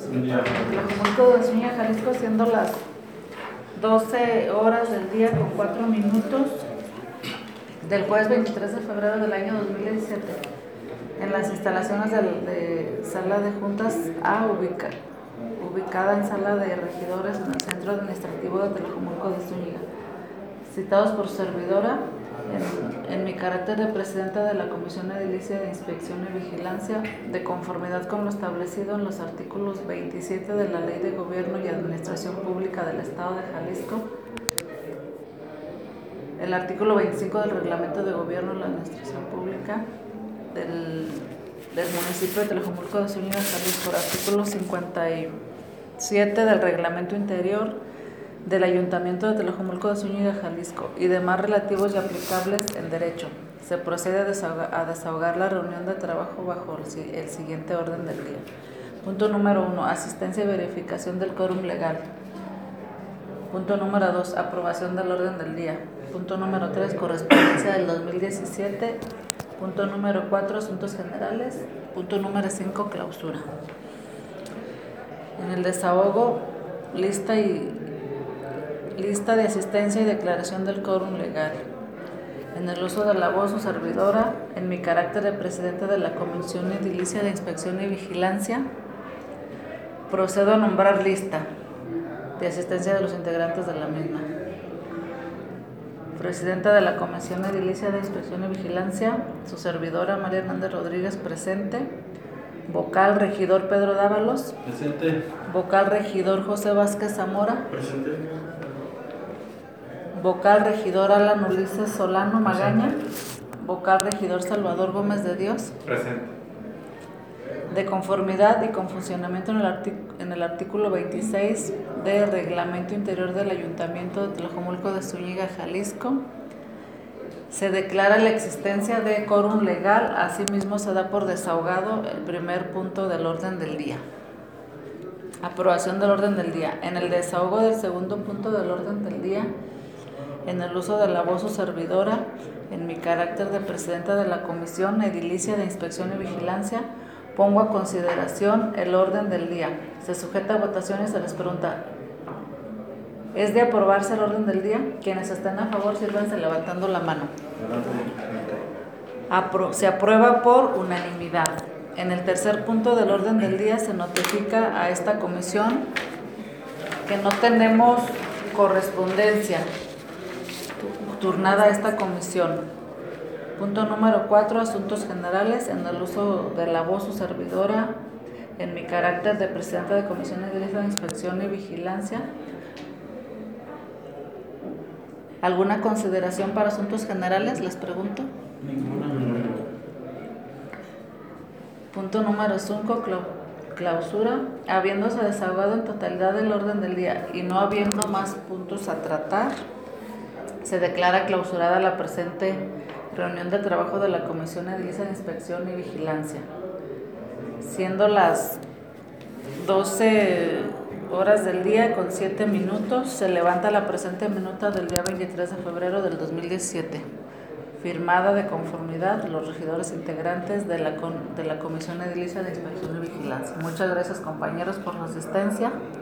Tlajomulco de Zúñiga, Jalisco, siendo las 12 horas del día con 4 minutos del jueves 23 de febrero del año 2017, en las instalaciones de Sala de Juntas A, ubicada en Sala de Regidores en el Centro Administrativo de Tlajomulco de Zúñiga, citados por servidora en mi carácter de presidenta de la Comisión Edilicia de Inspección y Vigilancia, de conformidad con lo establecido en los artículos 27 de la Ley de Gobierno y Administración Pública del Estado de Jalisco, el artículo 25 del Reglamento de Gobierno y la Administración Pública del municipio de Tlajomulco de Zúñiga, Jalisco, artículo 57 del Reglamento Interior del Ayuntamiento de Tlajomulco de Zúñiga, Jalisco, y demás relativos y aplicables en derecho. Se procede a desahogar la reunión de trabajo bajo el siguiente orden del día. Punto número 1. Asistencia y verificación del quórum legal. Punto número 2. Aprobación del orden del día. Punto número 3. Correspondencia del 2017. Punto número 4. Asuntos generales. Punto número 5. Clausura. En el desahogo, lista de asistencia y declaración del quórum legal. En el uso de la voz o servidora, en mi carácter de presidenta de la Comisión Edilicia de Inspección y Vigilancia, procedo a nombrar lista de asistencia de los integrantes de la misma. Presidenta de la Comisión Edilicia de Inspección y Vigilancia, su servidora María Hernández Rodríguez, presente. Vocal, regidor Pedro Dávalos. Presente. Vocal, regidor José Vázquez Zamora. Presente. Vocal, regidor Alan Ulises Solano Magaña. Vocal, regidor Salvador Gómez de Dios. Presente. De conformidad y con funcionamiento en el artículo 26 del Reglamento Interior del Ayuntamiento de Tlajomulco de Zúñiga, Jalisco, se declara la existencia de quórum legal. Asimismo, se da por desahogado el primer punto del orden del día. Aprobación del orden del día. En el desahogo del segundo punto del orden del día, en el uso de la voz o servidora, en mi carácter de presidenta de la Comisión Edilicia de Inspección y Vigilancia, pongo a consideración el orden del día. Se sujeta a votación y se les pregunta: ¿es de aprobarse el orden del día? Quienes estén a favor, sírvanse levantando la mano. Se aprueba por unanimidad. En el tercer punto del orden del día se notifica a esta comisión que no tenemos correspondencia turnada a esta comisión. Punto número 4. Asuntos generales. En el uso de la voz o servidora, en mi carácter de presidenta de Comisión de Inspección y Vigilancia, ¿alguna consideración para asuntos generales? Les pregunto. Ninguna. Punto número 5. Clausura. Habiéndose desahogado en totalidad el orden del día y no habiendo más puntos a tratar, se declara clausurada la presente reunión de trabajo de la Comisión Edilicia de Inspección y Vigilancia. Siendo las 12 horas del día con 7 minutos, se levanta la presente minuta del día 23 de febrero del 2017, firmada de conformidad los regidores integrantes de la Comisión Edilicia de Inspección y Vigilancia. Muchas gracias, compañeros, por su asistencia.